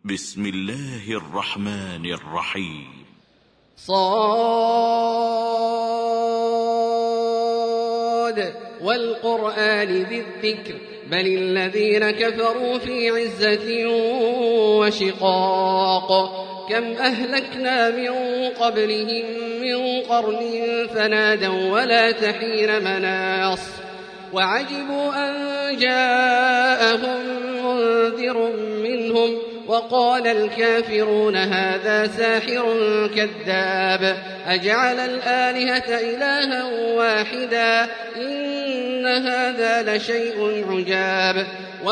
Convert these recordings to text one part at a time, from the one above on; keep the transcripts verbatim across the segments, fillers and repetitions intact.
بسم الله الرحمن الرحيم. صاد والقرآن ذي الذكر بل الذين كفروا في عزة وشقاق كم أهلكنا من قبلهم من قرن فنادوا ولا تحين مناص وعجبوا أن جاءهم منذر منهم وقال الكافرون هذا ساحر كذاب أجعل الآلهة إلها واحدا إن هذا لشيء عجاب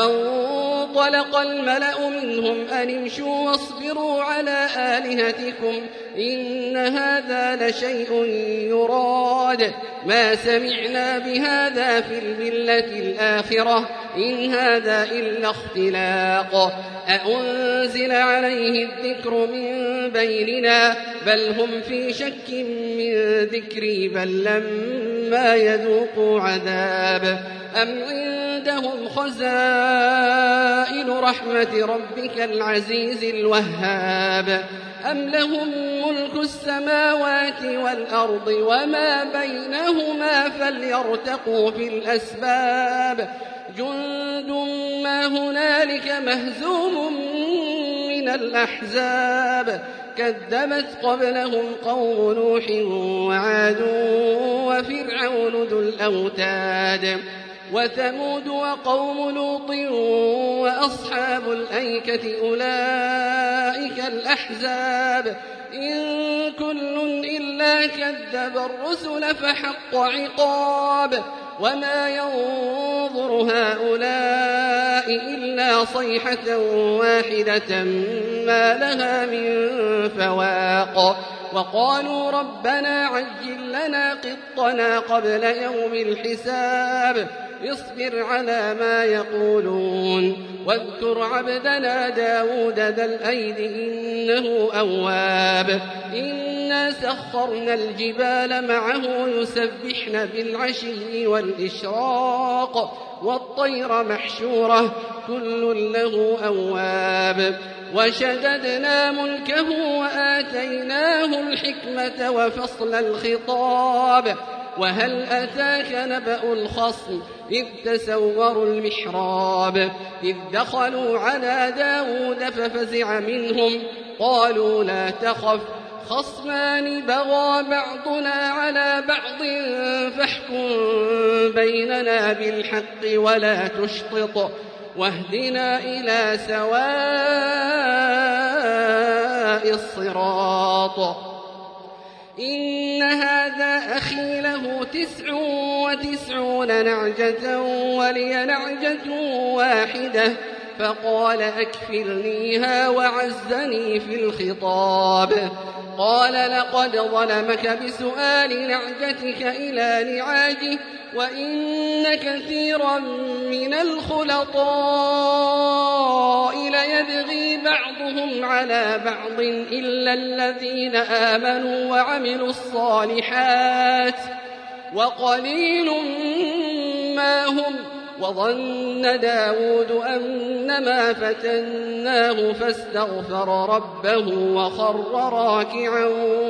وانطلق الملأ منهم أن امشوا واصبروا على آلهتكم إن هذا لشيء يراد ما سمعنا بهذا في الملة الآخرة إن هذا إلا اختلاق أأنزل عليه الذكر من بيننا بل هم في شك من ذكري بل لما يذوقوا عذاب أم عندهم خزائن رحمة ربك العزيز الوهاب أم لهم ملك السماوات والأرض وما بينهما فليرتقوا في الأسباب جند ما هنالك مهزوم من الأحزاب كذبت قبلهم قوم نوح وعاد وفرعون ذو الأوتاد وثمود وقوم لوط وأصحاب الأيكة أولئك الأحزاب إن كل إلا كذب الرسل فحق عقاب وما ينظر هؤلاء إلا صيحة واحدة ما لها من فواق وقالوا ربنا عجل لنا قطنا قبل يوم الحساب اصبر على ما يقولون واذكر عبدنا داود ذا الأيد إنه أواب إنا سخرنا الجبال معه يسبحن بالعشي والإشراق والطير محشورة كل له أواب وشددنا ملكه وآتيناه الحكمة وفصل الخطاب وهل أتاك نبأ الخصم إذ تسوروا المحراب إذ دخلوا على داود ففزع منهم قالوا لا تخف خصمان بغى بعضنا على بعض فاحكم بيننا بالحق ولا تشطط واهدنا إلى سواء الصراط إن هذا أخي له تسع وتسعون نعجة ولي نعجة واحدة فقال أكفلنيها وعزني في الخطاب قال لقد ظلمك بسؤال نعجتك إلى نعاجه وإن كثيرا من الخلطاء ليبغي بعضهم على بعض إلا الذين آمنوا وعملوا الصالحات وقليل ما هم وظن داود أنما فتناه فاستغفر ربه وخر راكعا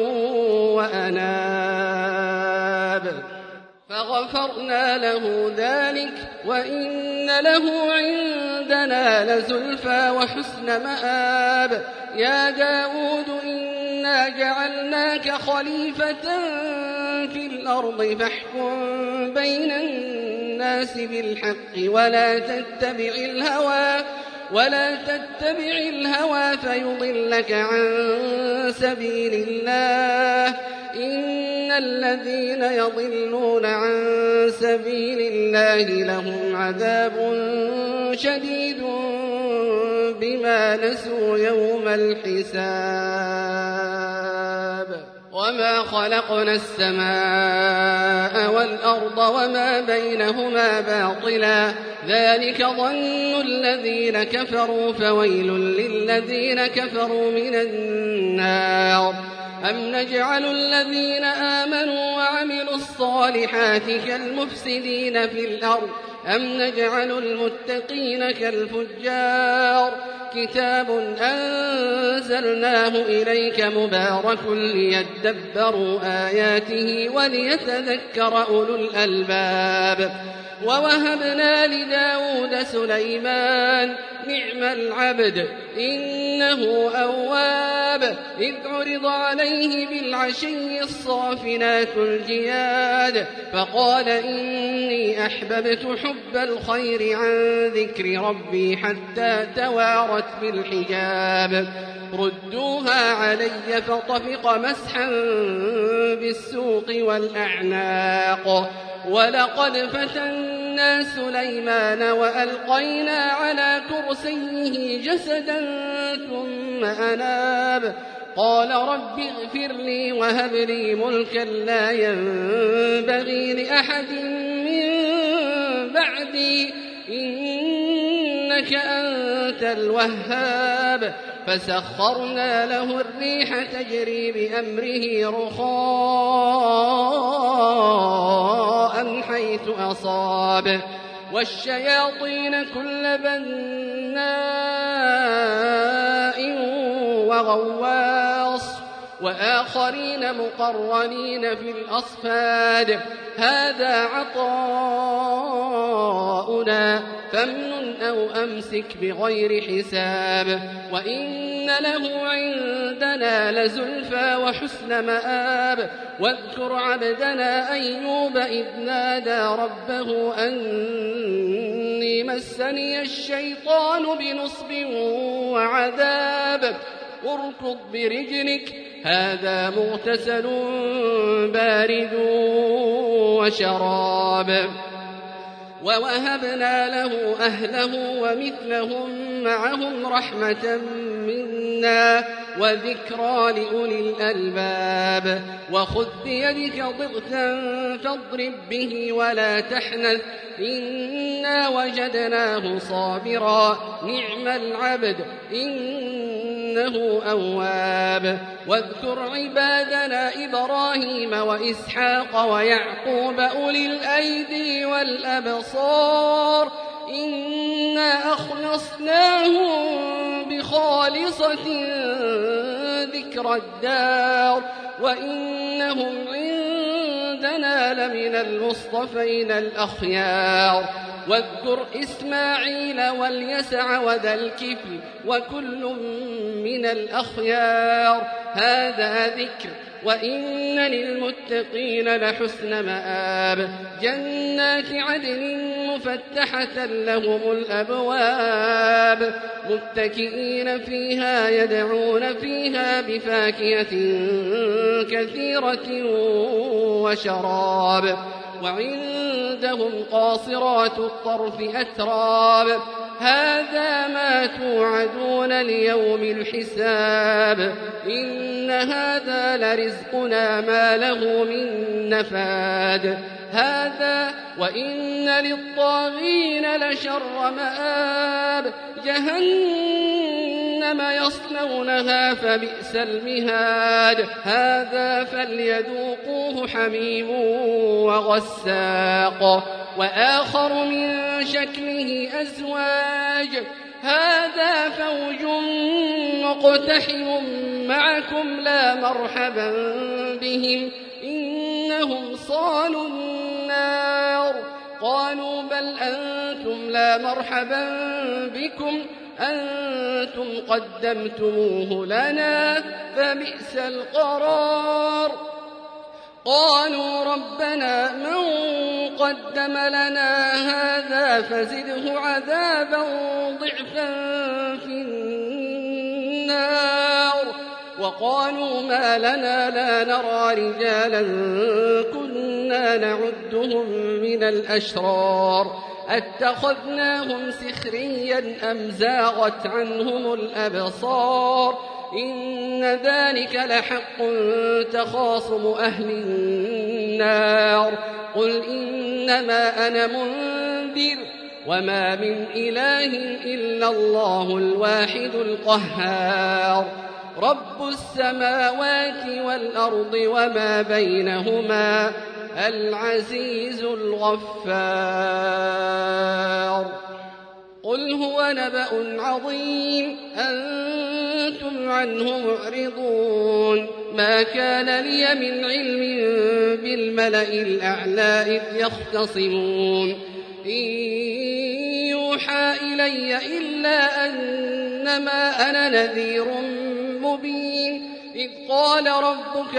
وأناب فغفرنا له ذلك وإن له عندنا لزلفى وحسن مآب يا داود إنا جعلناك خليفة في الأرض فاحكم بين الناس بالحق ولا تتبع الهوى ولا تتبع الهوى فيضلك عن سبيل الله إن الذين يضلون عن سبيل الله لهم عذاب شديد بما نسوا يوم الحساب وما خلقنا السماء والأرض وما بينهما باطلا ذلك ظن الذين كفروا فويل للذين كفروا من النار أم نجعل الذين آمنوا وعملوا الصالحات كالمفسدين في الأرض أم نجعل المتقين كالفجار كتاب أنزلناه إليك مبارك ليدبروا آياته وليتذكر أولو الألباب. ووهبنا لداود سليمان نعم العبد إنه أواب إذ عرض عليه بالعشي الصافنات الجياد فقال إني أحببت حب الخير عن ذكر ربي حتى توارت بالحجاب ردوها علي فطفق مسحا بالسوق والأعناق ولقد فتنا سليمان وألقينا على كرسيه جسدا ثم أناب قال رب اغفر لي وهب لي ملكا لا ينبغي لأحد من بعدي إنك أنت الوهاب فسخرنا له الريح تجري بأمره رخاء حيث أصاب والشياطين كل بناء وغواص وآخرين مقرنين في الأصفاد هذا عطاؤنا فامنن أو أمسك بغير حساب وإن له عندنا لزلفى وحسن مآب واذكر عبدنا أيوب إذ نادى ربه أني مسني الشيطان بنصب وعذاب اركض برجلك هذا مغتسل بارد وشراب ووهبنا له أهله ومثلهم معهم رحمة منا وذكرى لأولي الألباب وخذ بيدك ضغثا فاضرب به ولا تحنث إنا وجدناه صابرا نعم العبد إنه أواب واذكر عبادنا إبراهيم وإسحاق ويعقوب أولي الأيدي والأبصار إنا أخلصناهم بخالصة ذكر الدار وإنهم عندنا لمن المصطفين الأخيار واذكر إسماعيل واليسع وذا الكفل وكل من الأخيار هذا ذكر وإن للمتقين لحسن مآب جنات عدن مفتحة لهم الأبواب متكئين فيها يدعون فيها بفاكهة كثيرة وشراب وعندهم قاصرات الطرف أتراب هذا ما توعدون ليوم الحساب إن هذا لرزقنا ما له من نفاد هذا وإن للطاغين لشر مآب جهنم يصلونها فبئس المهاد هذا فليذوقوه حميم وغساق وآخر من شكله أزواج هذا فوج مقتحم معكم لا مرحبا بهم إنهم صالوا النار قالوا بل أنتم لا مرحبا بكم أنتم قدمتموه لنا فبئس القرار قالوا ربنا من قدم لنا هذا فزده عذابا ضعفا في النار وقالوا ما لنا لا نرى رجالا كنا نعدهم من الأشرار أتخذناهم سخريا أم زاغت عنهم الأبصار إن ذلك لحق تخاصم أهل النار قل إنما أنا منذر وما من إله إلا الله الواحد القهار رب السماوات والأرض وما بينهما العزيز الغفار قل هو نبأ عظيم أنتم عنه معرضون ما كان لي من علم بالملأ الأعلى إذ يختصمون إن يوحى إلي إلا أنما أنا نذير مبين إذ قال ربك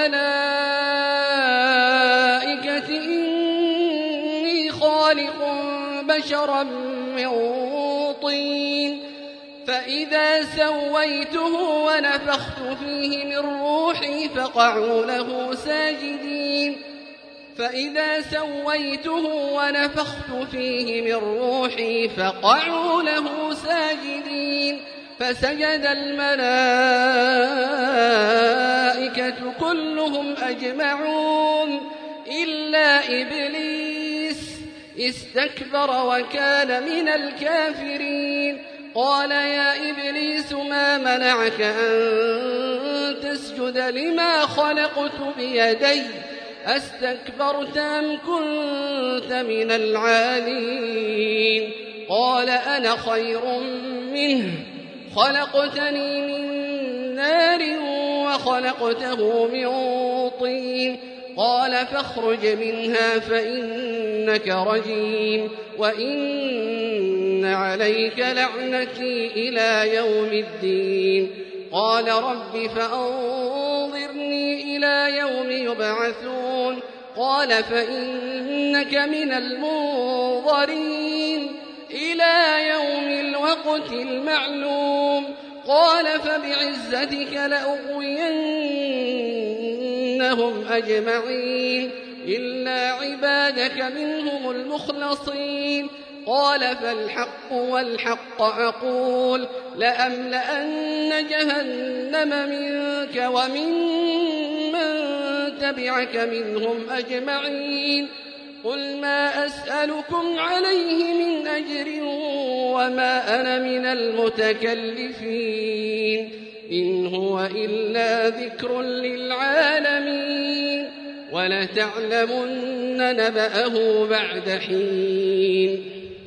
للملائكة إني خالق بشرا من طين فإذا سويته ونفخت فيه من روحي فقعوا له ساجدين فإذا سويته ونفخت فيه من روحي فقعوا له ساجدين فسجد الملائكة كلهم أجمعون إلا إبليس استكبر وكان من الكافرين قال يا إبليس ما منعك أن تسجد لما خلقت بيدي أستكبرت أم كنت من العالين قال أنا خير منه خلقتني من نار وخلقته من طين قال فاخرج منها فإنك رجيم وإن عليك لعنتي إلى يوم الدين قال رب فأنظرني إلى يوم يبعثون قال فإنك من المنظرين إلى يوم الوقت المعلوم قال فبعزتك لأغوينهم أجمعين إلا عبادك منهم المخلصين قال فالحق والحق أقول لأملأن جهنم منك ومن من تبعك منهم أجمعين قل ما أسألكم عليه من أجر وما أنا من المتكلفين إن هو إلا ذكر للعالمين ولتعلمن نبأه بعد حين